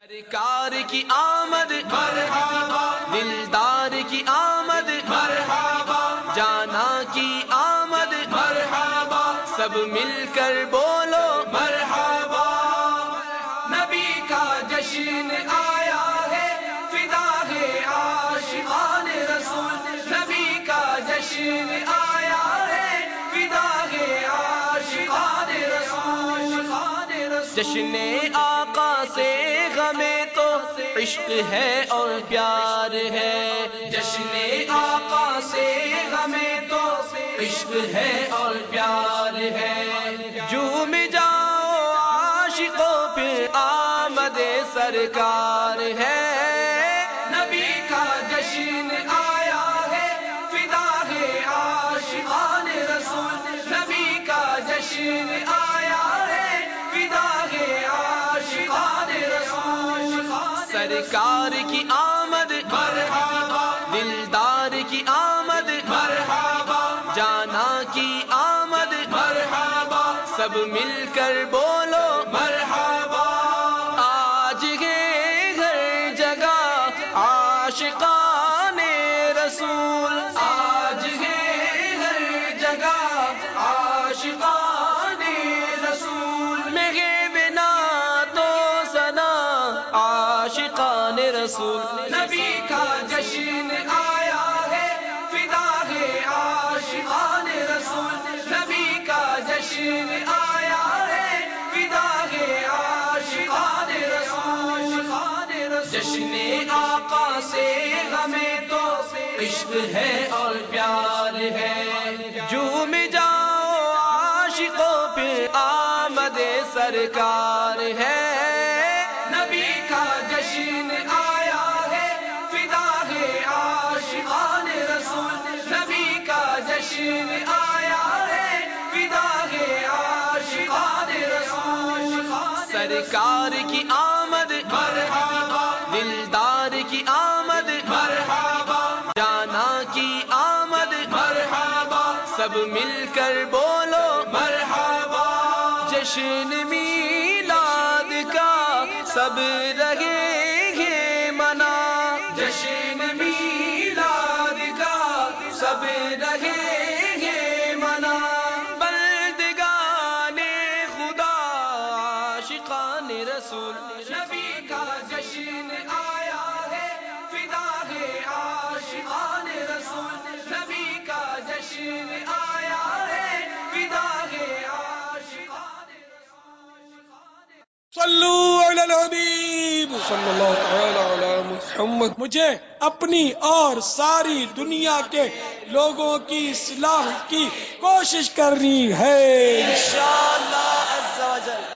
سرکار کی آمد مرحبا، دلدار کی آمد مرحبا، جانا کی آمد مرحبا، سب مل کر بولو مرحبا۔ نبی کا جشن آیا ہے، فدا ہے عاشقان رسول، نبی کا جشن آیا ہے، فدا ہے عاشقان رسول۔ جشن آقا سے غمیں تو عشق ہے اور پیار ہے، جشن آقا سے غمیں تو عشق ہے اور پیار ہے۔ جھوم جاؤ عاشقوں پہ آمد سرکار ہے، نبی کا جشن آیا ہے، فدا ہے عاشقان رسول، نبی کا جشن آیا ہے، فدا ہے عاشقان رسول۔ سرکار کی آمد مرحبا، دلدار کی آمد مرحبا، جانا کی آمد مرحبا، سب مل کر بولو مرحبا۔ آج ہے ہر جگہ عاشقان رسول، آج ہے ہر جگہ عاشقان رسول، میرے بنا تو سنا عاشقان رسول۔ نبی کا جشن آیا ہے، فدا ہے عاشقان رسول، نبی کا جشن آیا ہے، فدا ہے عاشقان رسول۔ جشن آقا سے غمیں تو عشق ہے اور پیار ہے، جھوم جاؤ عاشقوں پہ آمد سرکار ہے، نبی کا جشن آیا ہے، فدا ہے عاشقان رسول، نبی کا جشن آیا ہے، فدا ہے عاشقان رسول۔ سرکار کی آمد مرحبا، دلدار کی آمد مرحبا، جانا کی آمد مرحبا، سب مل کر بولو مرحبا۔ جشن میلاد کا سب رہیں گے منا، جشن میلاد کا سب رہیں گے منا، بندگان خدا عاشقان رسول، نبی کا جشن آیا ہے، فدا ہے عاشقان رسول، نبی کا جشن آیا ہے، فدا ہے عاشقان رسول۔ صلو علی الحبیب صلی اللہ تعالی علی محمد۔ مجھے اپنی اور ساری دنیا کے لوگوں کی اصلاح کی کوشش کرنی ہے انشاءاللہ عز و جل۔